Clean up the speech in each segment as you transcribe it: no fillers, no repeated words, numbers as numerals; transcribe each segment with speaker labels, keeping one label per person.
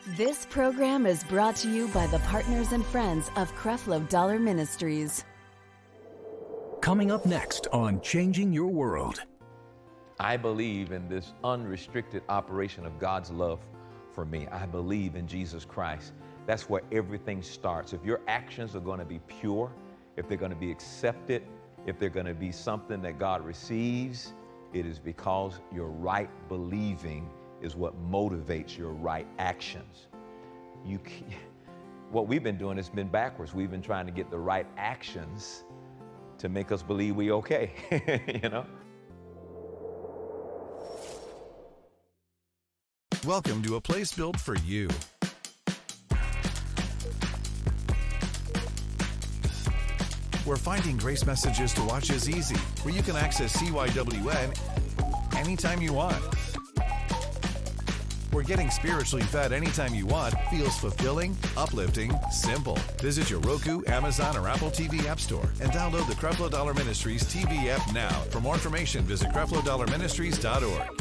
Speaker 1: This program is brought to you by the partners and friends of Creflo Dollar Ministries.
Speaker 2: Coming up next on Changing Your World.
Speaker 3: I believe in this unrestricted operation of God's love for me. I believe in Jesus Christ. That's where everything starts. If your actions are going to be pure, if they're going to be accepted, if they're going to be something that God receives, it is because your right believing is what motivates your right actions. What we've been doing has been backwards. We've been trying to get the right actions to make us believe we're okay, you know?
Speaker 4: Welcome to a place built for you. Where finding grace messages to watch is easy, where you can access CYWN anytime you want. Where getting spiritually fed anytime you want feels fulfilling, uplifting, simple. Visit your Roku, Amazon, or Apple TV App Store and download the Creflo Dollar Ministries TV app now. For more information, visit CrefloDollarMinistries.org.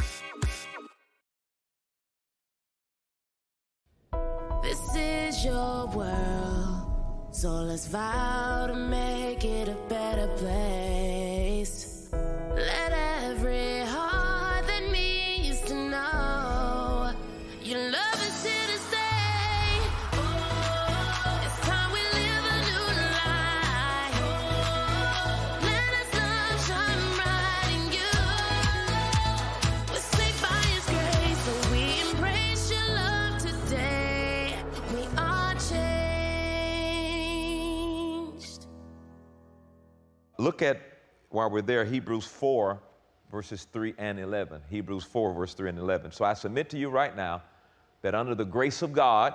Speaker 5: This is your world, so let's vow to make it a better place. Let every heart that needs to know your love is here to stay. It's time we live a new life. Let us love shine bright in you. We're saved by His grace, so we embrace your love today. We are changed.
Speaker 3: Look at, while we're there, Hebrews 4, verses 3 and 11. Hebrews 4, verse 3 and 11. So I submit to you right now that under the grace of God,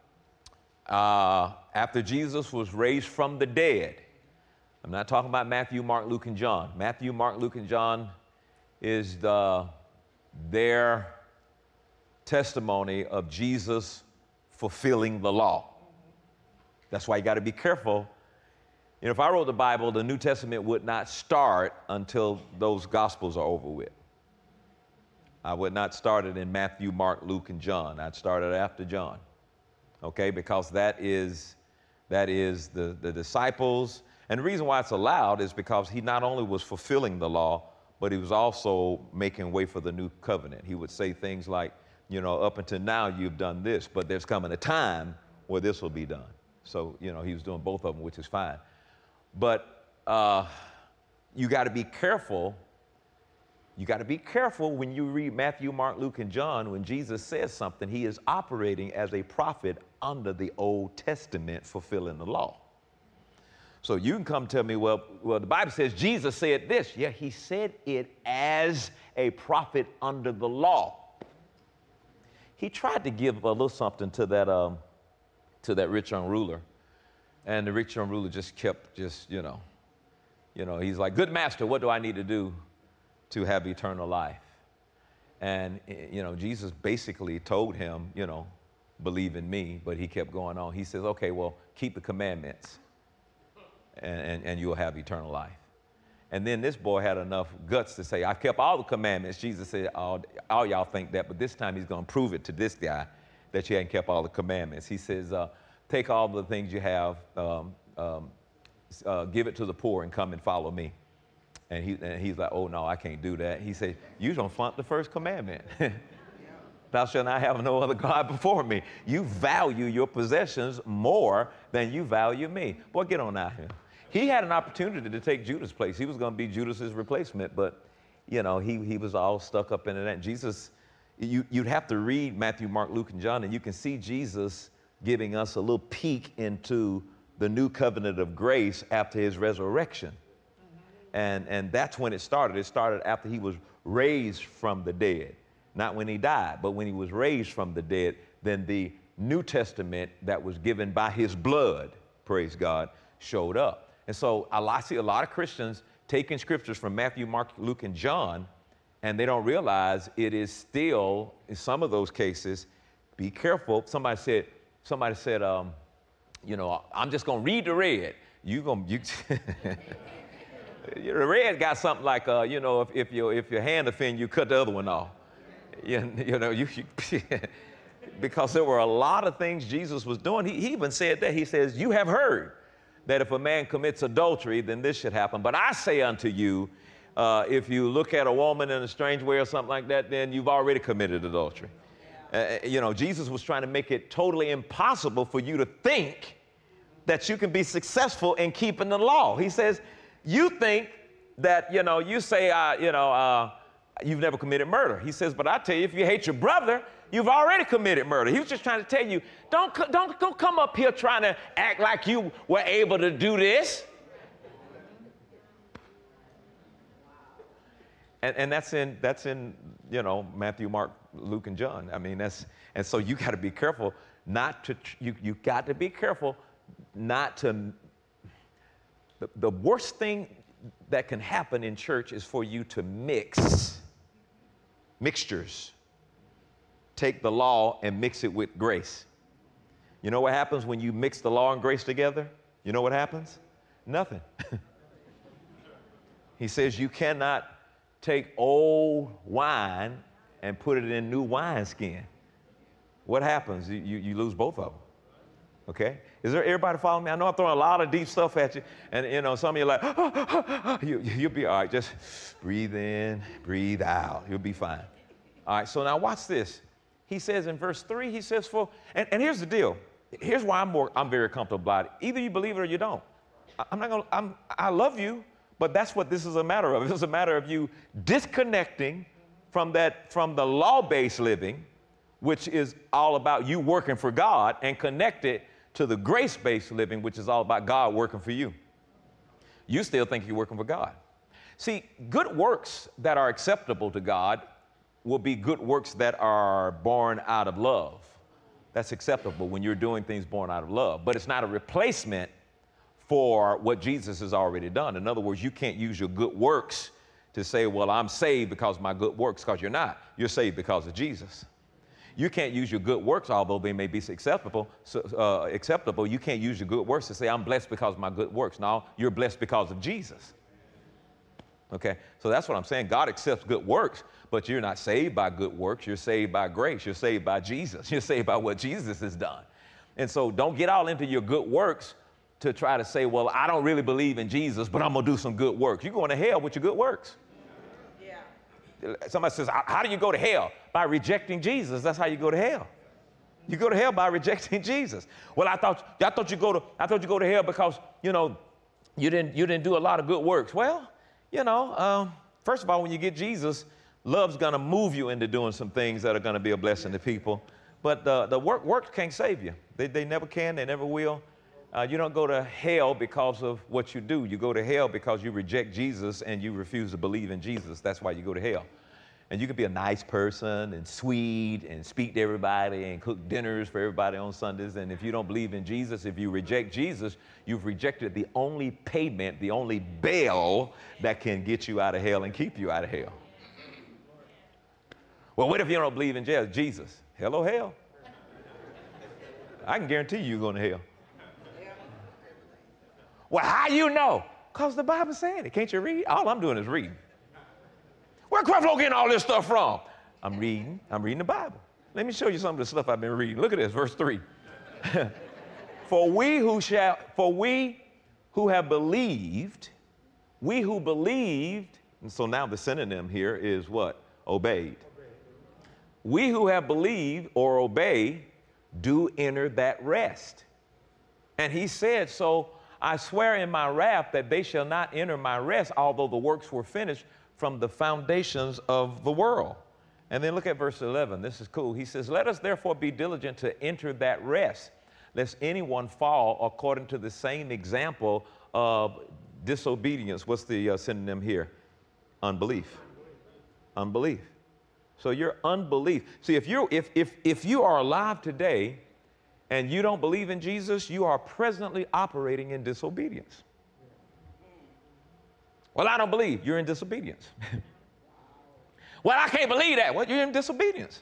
Speaker 3: after Jesus was raised from the dead, I'm not talking about Matthew, Mark, Luke, and John. Matthew, Mark, Luke, and John is their testimony of Jesus fulfilling the law. That's why you got to be careful. You know, if I wrote the Bible, the New Testament would not start until those Gospels are over with. I would not start it in Matthew, Mark, Luke, and John. I'd start it after John, okay? Because that is the disciples. And the reason why it's allowed is because he not only was fulfilling the law, but he was also making way for the new covenant. He would say things like, you know, up until now you've done this, but there's coming a time where this will be done. So, you know, he was doing both of them, which is fine. But you got to be careful. You got to be careful when you read Matthew, Mark, Luke, and John. When Jesus says something, he is operating as a prophet under the Old Testament, fulfilling the law. So you can come tell me, well, the Bible says Jesus said this. Yeah, he said it as a prophet under the law. He tried to give a little something to that rich young ruler. And the rich young ruler just kept you know, he's like, good master, what do I need to do to have eternal life? And, you know, Jesus basically told him, you know, believe in me, but he kept going on. He says, okay, well, keep the commandments and you'll have eternal life. And then this boy had enough guts to say, I've kept all the commandments. Jesus said, all y'all think that, but this time he's going to prove it to this guy that you hadn't kept all the commandments. He says, take all the things you have, give it to the poor and come and follow me. And he's like, oh, no, I can't do that. He said, you don't flunk the first commandment. Thou shalt not have no other God before me. You value your possessions more than you value me. Boy, get on out here. He had an opportunity to take Judas' place. He was going to be Judas's replacement, but, you know, he was all stuck up in that. Jesus, you'd have to read Matthew, Mark, Luke, and John, and you can see Jesus giving us a little peek into the new covenant of grace after his resurrection. And that's when it started. It started after he was raised from the dead. Not when he died, but when he was raised from the dead, then the New Testament that was given by his blood, praise God, showed up. And so I see a lot of Christians taking scriptures from Matthew, Mark, Luke, and John, and they don't realize it is still, in some of those cases, be careful. Somebody said, you know, I'm just going to read the red. The red got something like, you know, if your hand offend you, cut the other one off. You know, because there were a lot of things Jesus was doing. He even said that. He says, you have heard that if a man commits adultery, then this should happen. But I say unto you, if you look at a woman in a strange way or something like that, then you've already committed adultery. Jesus was trying to make it totally impossible for you to think that you can be successful in keeping the law. He says, you think that, you say, you've never committed murder. He says, but I tell you, if you hate your brother, you've already committed murder. He was just trying to tell you, don't come up here trying to act like you were able to do this. And that's in Matthew, Mark, Luke, and John. I mean, and so you got to be careful you got to be careful not to, the worst thing that can happen in church is for you to mixtures. Take the law and mix it with grace. You know what happens when you mix the law and grace together? You know what happens? Nothing. He says you cannot take old wine and put it in new wineskin. What happens? You lose both of them. Okay? Is there everybody following me? I know I'm throwing a lot of deep stuff at you, and some of you are like, you'll be all right. Just breathe in, breathe out. You'll be fine. All right, so now watch this. He says in verse 3, he says, and here's the deal. Here's why I'm very comfortable about it. Either you believe it or you don't. I love you, but that's what this is a matter of. It's a matter of you disconnecting from the law-based living, which is all about you working for God, and connect it to the grace-based living, which is all about God working for you. You still think you're working for God. See, good works that are acceptable to God will be good works that are born out of love. That's acceptable when you're doing things born out of love, but it's not a replacement for what Jesus has already done. In other words, you can't use your good works to say, well, I'm saved because of my good works, because you're not. You're saved because of Jesus. You can't use your good works, although they may be acceptable. You can't use your good works to say, I'm blessed because of my good works. No, you're blessed because of Jesus. Okay, so that's what I'm saying. God accepts good works, but you're not saved by good works. You're saved by grace. You're saved by Jesus. You're saved by what Jesus has done. And so don't get all into your good works to try to say, well, I don't really believe in Jesus, but I'm going to do some good works. You're going to hell with your good works. Yeah. Somebody says, how do you go to hell? By rejecting Jesus. That's how you go to hell. You go to hell by rejecting Jesus. Well, I thought you go to hell because, you didn't do a lot of good works. Well, first of all, when you get Jesus, love's going to move you into doing some things that are going to be a blessing to people. But the works can't save you. They never can. They never will. You don't go to hell because of what you do. You go to hell because you reject Jesus and you refuse to believe in Jesus. That's why you go to hell. And you can be a nice person and sweet and speak to everybody and cook dinners for everybody on Sundays. And if you don't believe in Jesus, if you reject Jesus, you've rejected the only payment, the only bail that can get you out of hell and keep you out of hell. Well, what if you don't believe in Jesus? Hello, hell. I can guarantee you're going to hell. Well, how you know? Because the Bible's saying it. Can't you read? All I'm doing is reading. Where Creflo getting all this stuff from? I'm reading the Bible. Let me show you some of the stuff I've been reading. Look at this, verse 3. For we who have believed, we who believed, and so now the synonym here is what? Obeyed. We who have believed or obeyed do enter that rest. And he said, so I swear in my wrath that they shall not enter my rest, although the works were finished from the foundations of the world. And then look at verse 11. This is cool. He says, let us therefore be diligent to enter that rest, lest anyone fall according to the same example of disobedience. What's the synonym here? Unbelief. Unbelief. So your unbelief. See, if you are alive today and you don't believe in Jesus, you are presently operating in disobedience. Well, I don't believe. You're in disobedience. Well, I can't believe that. Well, you're in disobedience.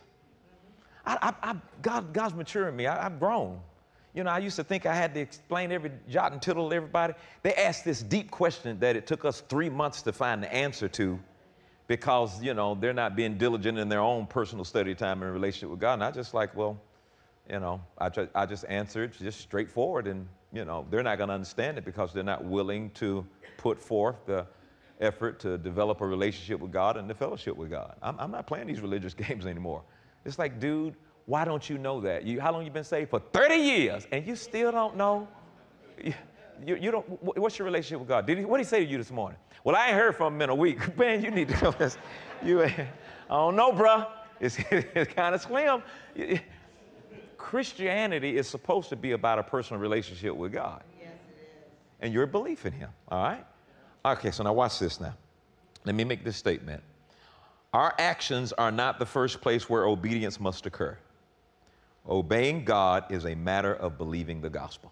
Speaker 3: God's maturing me. I've grown. I used to think I had to explain every jot and tittle to everybody. They asked this deep question that it took us 3 months to find the answer to because, they're not being diligent in their own personal study time in relationship with God. And I just like, well, I just answered just straightforward, and, they're not going to understand it because they're not willing to put forth the effort to develop a relationship with God and the fellowship with God. I'm not playing these religious games anymore. It's like, dude, why don't you know that? How long you been saved? For 30 years, and you still don't know? You don't. What's your relationship with God? What did he say to you this morning? Well, I ain't heard from him in a week. Man, you need to know this. I don't know, bruh. It's kind of slim. Christianity is supposed to be about a personal relationship with God. Yes, it is. And your belief in him, all right? Okay, so now watch this now. Let me make this statement. Our actions are not the first place where obedience must occur. Obeying God is a matter of believing the gospel.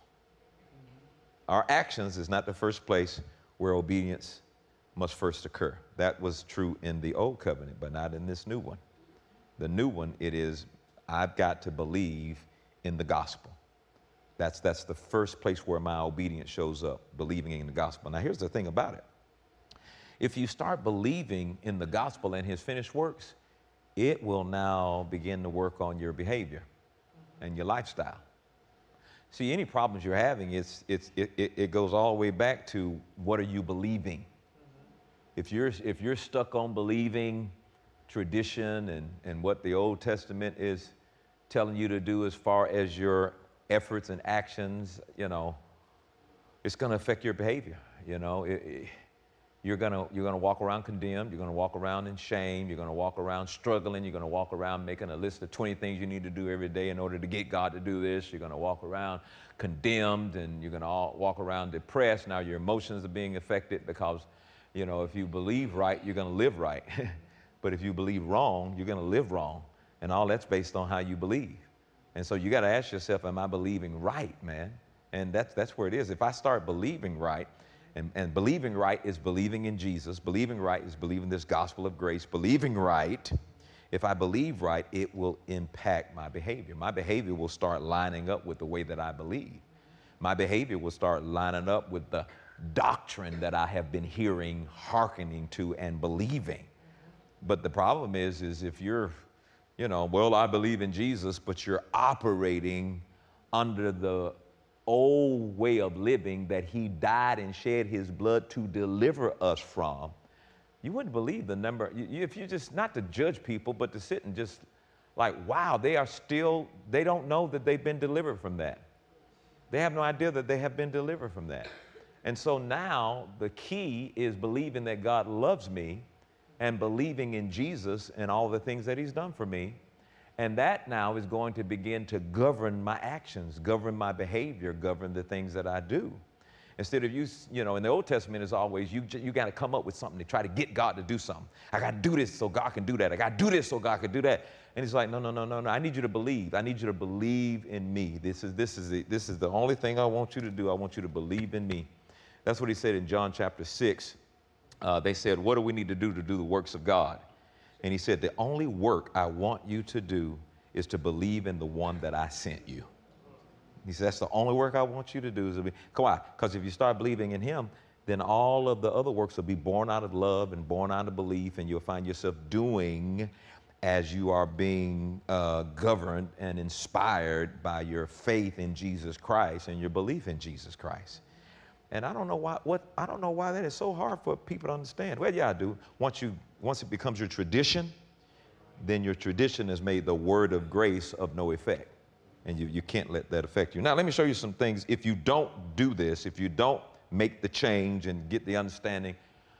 Speaker 3: Our actions is not the first place where obedience must first occur. That was true in the old covenant, but not in this new one. The new one, it is, I've got to believe in the gospel. That's the first place where my obedience shows up, believing in the gospel. Now, here's the thing about it. If you start believing in the gospel and his finished works, it will now begin to work on your behavior and your lifestyle. See, any problems you're having, it goes all the way back to what are you believing? If you're stuck on believing tradition and what the Old Testament is telling you to do as far as your efforts and actions, it's going to affect your behavior. You're going to walk around condemned. You're going to walk around in shame. You're going to walk around struggling. You're going to walk around making a list of 20 things you need to do every day in order to get God to do this. You're going to walk around condemned, and you're going to walk around depressed. Now your emotions are being affected because, if you believe right, you're going to live right. But if you believe wrong, you're going to live wrong. And all that's based on how you believe. And so you got to ask yourself, am I believing right, man? And that's where it is. If I start believing right, and believing right is believing in Jesus. Believing right is believing this gospel of grace. Believing right, if I believe right, it will impact my behavior. My behavior will start lining up with the way that I believe. My behavior will start lining up with the doctrine that I have been hearing, hearkening to, and believing. But the problem is if you're, well, I believe in Jesus, but you're operating under the old way of living that he died and shed his blood to deliver us from, you wouldn't believe the number. If you just, not to judge people, but to sit and just like, wow, they don't know that they've been delivered from that. They have no idea that they have been delivered from that. And so now the key is believing that God loves me and believing in Jesus and all the things that he's done for me. And that now is going to begin to govern my actions, govern my behavior, govern the things that I do. Instead of in the Old Testament, it's always you got to come up with something to try to get God to do something. I got to do this so God can do that. I got to do this so God can do that. And he's like, no. I need you to believe. I need you to believe in me. This is the only thing I want you to do. I want you to believe in me. That's what he said in John chapter 6. They said, what do we need to do the works of God? And he said, the only work I want you to do is to believe in the one that I sent you. He said, that's the only work I want you to do. Come on, because if you start believing in him, then all of the other works will be born out of love and born out of belief, and you'll find yourself doing as you are being governed and inspired by your faith in Jesus Christ and your belief in Jesus Christ. And I don't know why that is so hard for people to understand. Well, yeah, I do. Once it becomes your tradition, then your tradition has made the word of grace of no effect. And you can't let that affect you. Now, let me show you some things. If you don't do this, if you don't make the change and get the understanding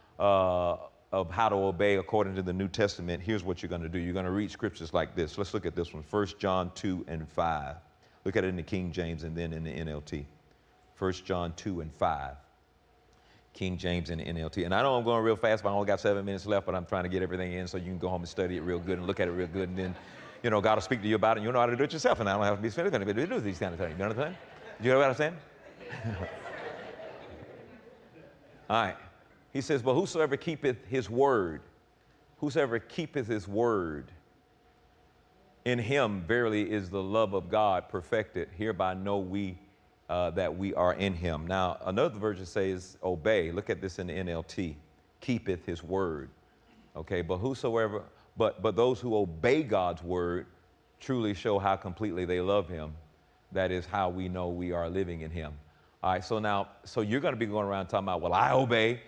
Speaker 3: of how to obey according to the New Testament, here's what you're going to do. You're going to read scriptures like this. Let's look at this one. 1 John 2 and 5. Look at it in the King James and then in the NLT. 1 John 2 and 5. King James and the NLT. And I know I'm going real fast, but I only got 7 minutes left, but I'm trying to get everything in so you can go home and study it real good and look at it real good. And then, God will speak to you about it, and you'll know how to do it yourself. And I don't have to be spending anybody to do these kind of things. You know what I'm saying? You know what I'm saying? All right. He says, but whosoever keepeth his word, in him verily is the love of God perfected. Hereby know we that we are in him. Now, another version says obey. Look at this in the NLT. Keepeth his word. Okay, but those who obey God's word truly show how completely they love him. That is how we know we are living in him. All right, so you're going to be going around talking about, well, I obey,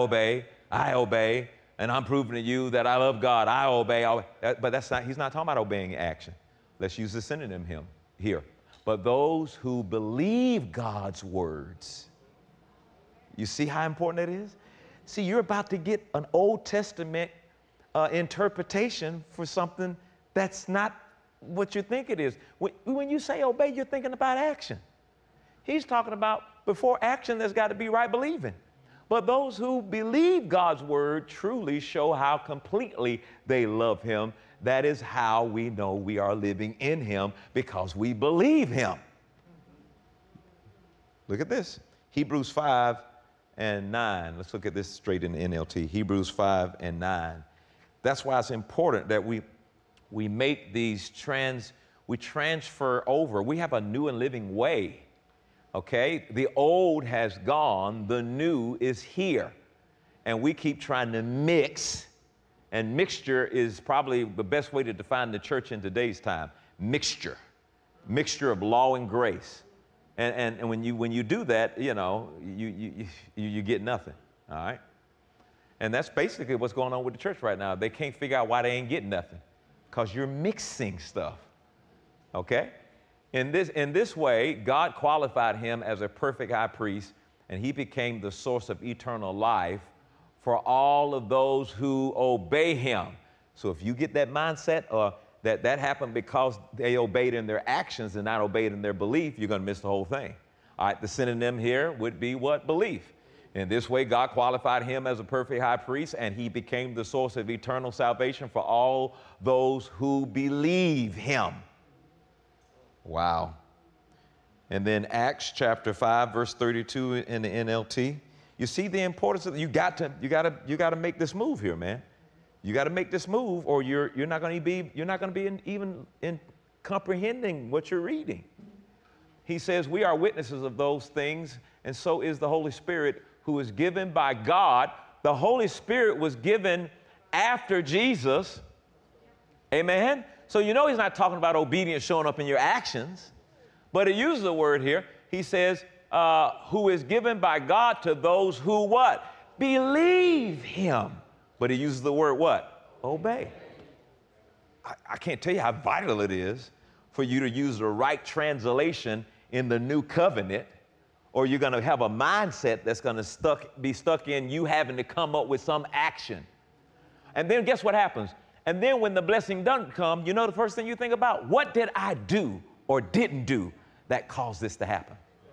Speaker 3: and I'm proving to you that I love God. I obey. But he's not talking about obeying action. Let's use the synonym here. But those who believe God's words. You see how important that is? See, you're about to get an Old Testament interpretation for something that's not what you think it is. When you say obey, you're thinking about action. He's talking about before action, there's got to be right believing. But those who believe God's word truly show how completely they love him. That is how we know we are living in him, because we believe him. Look at this. Hebrews 5 and 9. Let's look at this straight in the NLT. Hebrews 5 and 9. That's why it's important that we make these we transfer over. We have a new and living way. Okay? The old has gone, the new is here. And we keep trying to mix, and mixture is probably the best way to define the church in today's time. Mixture of law and grace. And when you do that, you get nothing, all right? And that's basically what's going on with the church right now. They can't figure out why they ain't getting nothing, because you're mixing stuff, okay? In this way, God qualified him as a perfect high priest, and he became the source of eternal life for all of those who obey him. So if you get that mindset, or that happened because they obeyed in their actions and not obeyed in their belief, you're going to miss the whole thing. All right, the synonym here would be what? Belief. In this way, God qualified him as a perfect high priest, and he became the source of eternal salvation for all those who believe him. Wow. And then Acts chapter 5, verse 32 in the NLT. You see the importance of you got to make this move here, man. You got to make this move, or you're not going to be even comprehending what you're reading. He says we are witnesses of those things, and so is the Holy Spirit, who is given by God. The Holy Spirit was given after Jesus. Amen. So he's not talking about obedience showing up in your actions, but he uses the word here. He says, who is given by God to those who what? Believe him. But he uses the word what? Obey. I can't tell you how vital it is for you to use the right translation in the new covenant, or you're going to have a mindset that's going to be stuck in you having to come up with some action. And then guess what happens? And then when the blessing doesn't come, the first thing you think about, what did I do or didn't do that caused this to happen?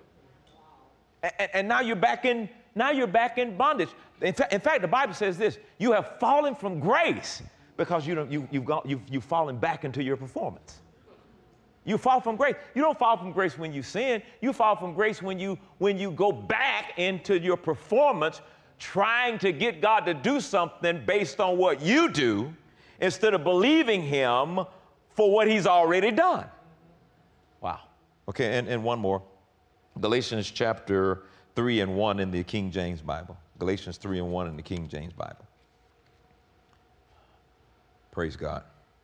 Speaker 3: And now you're back in bondage. In fact, the Bible says this: you have fallen from grace because you've fallen back into your performance. You fall from grace. You don't fall from grace when you sin. You fall from grace when you go back into your performance, trying to get God to do something based on what you do, instead of believing him for what he's already done. Wow. Okay, and one more. Galatians chapter 3 and 1 in the King James Bible. Galatians 3 and 1 in the King James Bible. Praise God.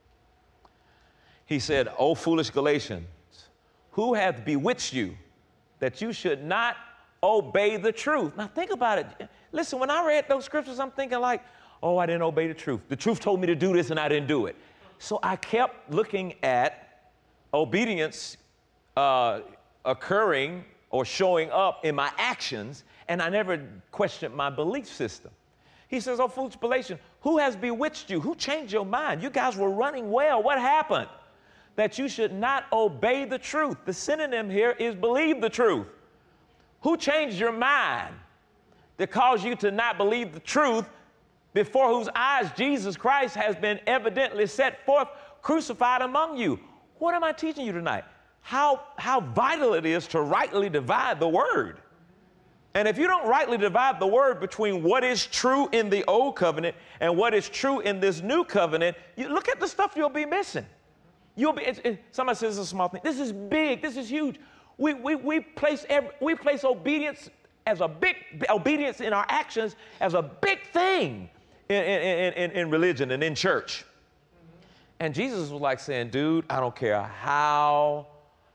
Speaker 3: He said, O foolish Galatians, who hath bewitched you that you should not obey the truth? Now think about it. Listen, when I read those scriptures, I'm thinking like, oh, I didn't obey the truth. The truth told me to do this and I didn't do it. So I kept looking at obedience occurring or showing up in my actions, and I never questioned my belief system. He says, oh, foolish Galatians, who has bewitched you? Who changed your mind? You guys were running well. What happened? That you should not obey the truth. The synonym here is believe the truth. Who changed your mind to cause you to not believe the truth, before whose eyes Jesus Christ has been evidently set forth, crucified among you? What am I teaching you tonight? How vital it is to rightly divide the word. And if you don't rightly divide the word between what is true in the old covenant and what is true in this new covenant, you look at the stuff you'll be missing. Somebody says it's a small thing. This is big. This is huge. We place obedience as a big obedience in our actions as a big thing in religion and in church. And Jesus was like saying, dude, I don't care how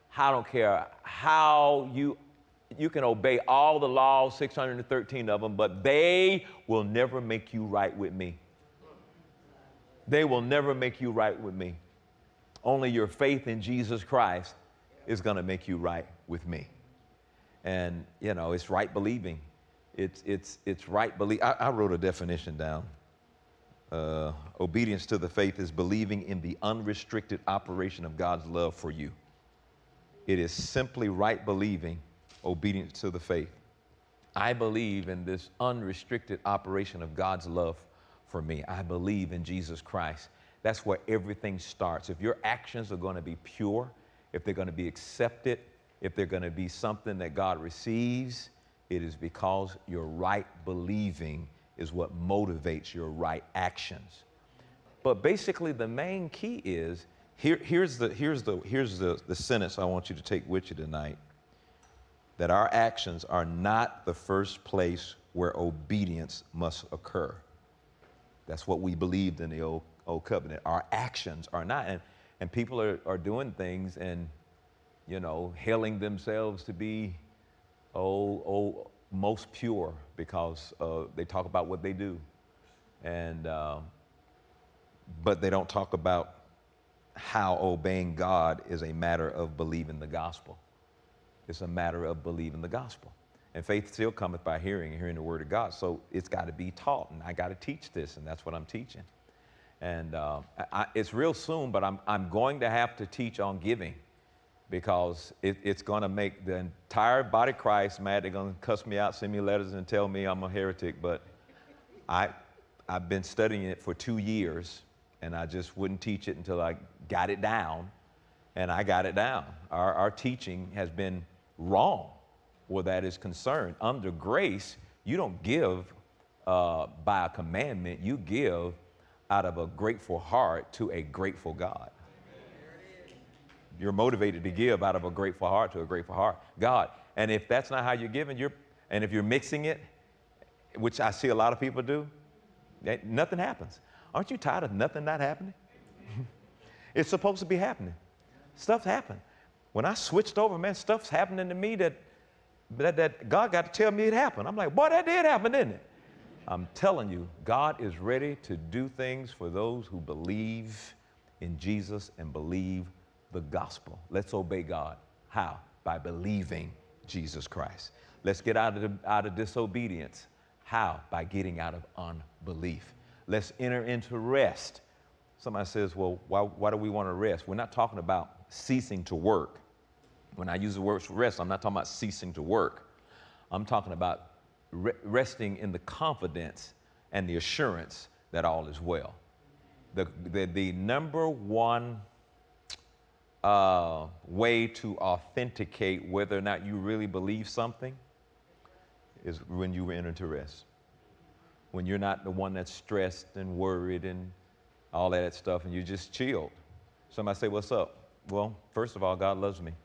Speaker 3: you can obey all the laws, 613 of them, but they will never make you right with me. They will never make you right with me. Only your faith in Jesus Christ is going to make you right with me. And, you know, it's right believing. It's right belief. I wrote a definition down. Obedience to the faith is believing in the unrestricted operation of God's love for you. It is simply right believing, obedience to the faith. I believe in this unrestricted operation of God's love for me. I believe in Jesus Christ. That's where everything starts. If your actions are going to be pure, if they're going to be accepted, if they're going to be something that God receives, it is because your right believing is what motivates your right actions. But basically the main key is, here's the sentence I want you to take with you tonight, that our actions are not the first place where obedience must occur. That's what we believed in the old covenant. Our actions are not, and people are doing things and, you know, hailing themselves to be most pure because they talk about what they do, and but they don't talk about how obeying God is a matter of believing the gospel. It's a matter of believing the gospel. And faith still cometh by hearing, and hearing the word of God. So it's got to be taught, and I got to teach this, and that's what I'm teaching. And it's real soon, but I'm going to have to teach on giving, because it's going to make the entire body of Christ mad. They're going to cuss me out, send me letters, and tell me I'm a heretic. But I've been studying it for 2 years, and I just wouldn't teach it until I got it down, and I got it down. Our teaching has been wrong where that is concerned. Under grace, you don't give by a commandment. You give out of a grateful heart to a grateful God. You're motivated to give out of a grateful heart to a grateful heart, God. And if that's not how you're giving, and if you're mixing it, which I see a lot of people do, nothing happens. Aren't you tired of nothing not happening? It's supposed to be happening. Stuff's happened. When I switched over, man, stuff's happening to me that God got to tell me it happened. I'm like, boy, that did happen, didn't it? I'm telling you, God is ready to do things for those who believe in Jesus and believe the gospel. Let's obey God. How? By believing Jesus Christ. Let's get out of disobedience. How? By getting out of unbelief. Let's enter into rest. Somebody says, well, why do we want to rest? We're not talking about ceasing to work. When I use the word rest, I'm not talking about ceasing to work. I'm talking about resting in the confidence and the assurance that all is well. The number one way to authenticate whether or not you really believe something is when you enter into rest. When you're not the one that's stressed and worried and all that stuff, and you're just chilled. Somebody say, what's up? Well, first of all, God loves me.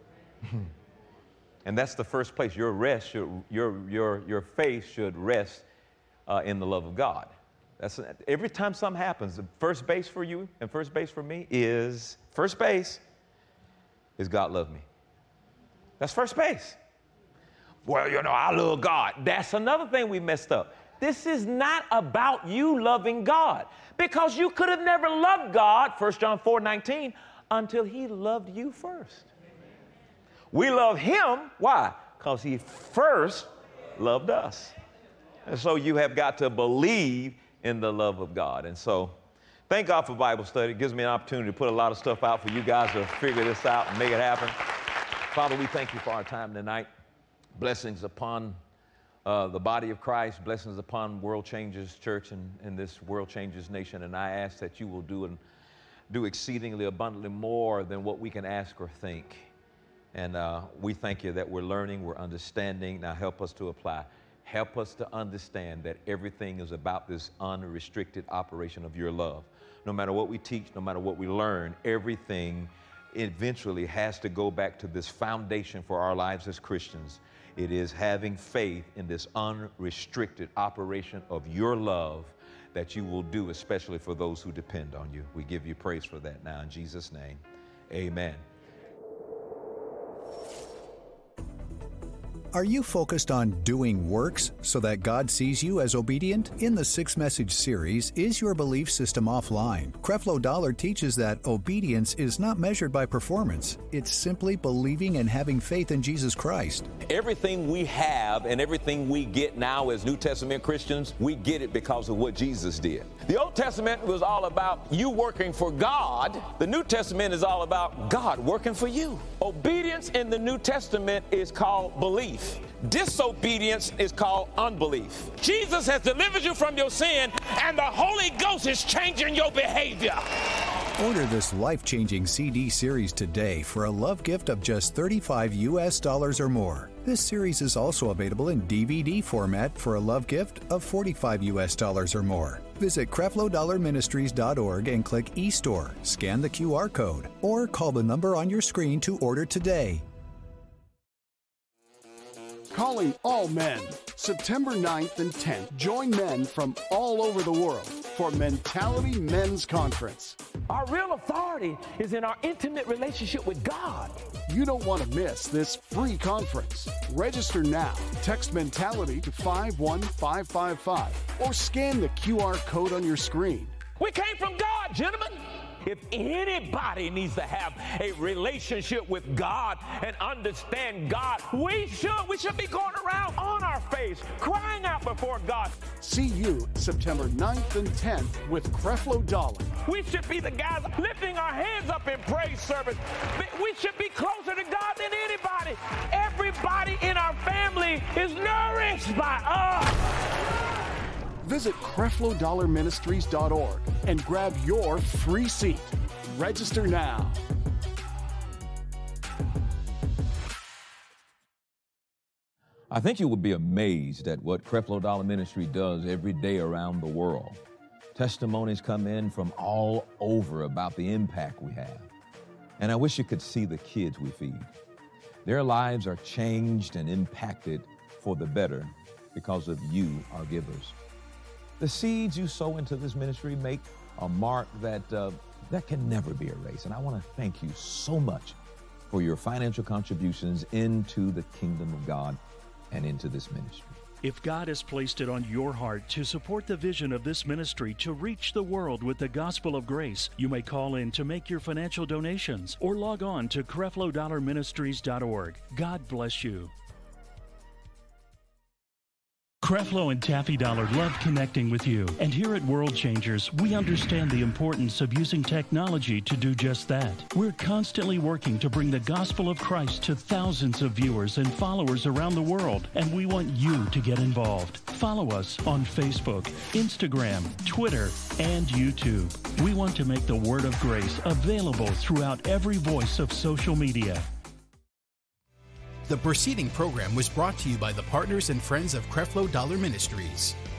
Speaker 3: And that's the first place. Your rest, your faith should rest in the love of God. Every time something happens, the first base for you and first base for me is, first base is God love me. That's first base. Well, you know, I love God. That's another thing we messed up. This is not about you loving God, because you could have never loved God, 1 John 4:19, until he loved you first. We love him. Why? Because he first loved us. And so you have got to believe in the love of God. And so thank God for Bible study. It gives me an opportunity to put a lot of stuff out for you guys to figure this out and make it happen. Father, we thank you for our time tonight. Blessings upon the body of Christ. Blessings upon World Changers Church and this World Changers Nation. And I ask that you will do exceedingly abundantly more than what we can ask or think. And we thank you that we're learning, we're understanding. Now help us to apply. Help us to understand that everything is about this unrestricted operation of your love. No matter what we teach, no matter what we learn, everything eventually has to go back to this foundation for our lives as Christians. It is having faith in this unrestricted operation of your love that you will do, especially for those who depend on you. We give you praise for that now in Jesus' name. Amen.
Speaker 6: Are you focused on doing works so that God sees you as obedient? In the 6-message series, Is Your Belief System Offline? Creflo Dollar teaches that obedience is not measured by performance. It's simply believing and having faith in Jesus Christ.
Speaker 3: Everything we have and everything we get now as New Testament Christians, we get it because of what Jesus did. The Old Testament was all about you working for God. The New Testament is all about God working for you. Obedience in the New Testament is called belief. Disobedience is called unbelief. Jesus has delivered you from your sin, and the Holy Ghost is changing your behavior.
Speaker 6: Order this life-changing CD series today for a love gift of just $35 or more. This series is also available in DVD format for a love gift of $45 or more. Visit CrefloDollarMinistries.org and click eStore, scan the QR code, or call the number on your screen to order today.
Speaker 7: Calling all men. September 9th and 10th, join men from all over the world for Mentality Men's Conference.
Speaker 8: Our real authority is in our intimate relationship with God.
Speaker 7: You don't want to miss this free conference. Register now. Text Mentality to 51555 or scan the QR code on your screen.
Speaker 8: We came from God, gentlemen. If anybody needs to have a relationship with God and understand God, we should be going around on our face, crying out before God.
Speaker 7: See you September 9th and 10th with Creflo Dollar.
Speaker 8: We should be the guys lifting our hands up in praise service. We should be closer to God than anybody. Everybody in our family is nourished by us.
Speaker 7: Visit CrefloDollarMinistries.org and grab your free seat. Register now.
Speaker 3: I think you would be amazed at what Creflo Dollar Ministry does every day around the world. Testimonies come in from all over about the impact we have. And I wish you could see the kids we feed. Their lives are changed and impacted for the better because of you, our givers. The seeds you sow into this ministry make a mark that can never be erased. And I want to thank you so much for your financial contributions into the kingdom of God and into this ministry.
Speaker 9: If God has placed it on your heart to support the vision of this ministry to reach the world with the gospel of grace, you may call in to make your financial donations or log on to CrefloDollarMinistries.org. God bless you. Creflo and Taffy Dollar love connecting with you. And here at World Changers, we understand the importance of using technology to do just that. We're constantly working to bring the gospel of Christ to thousands of viewers and followers around the world, and we want you to get involved. Follow us on Facebook, Instagram, Twitter, and YouTube. We want to make the word of grace available throughout every voice of social media.
Speaker 10: The preceding program was brought to you by the partners and friends of Creflo Dollar Ministries.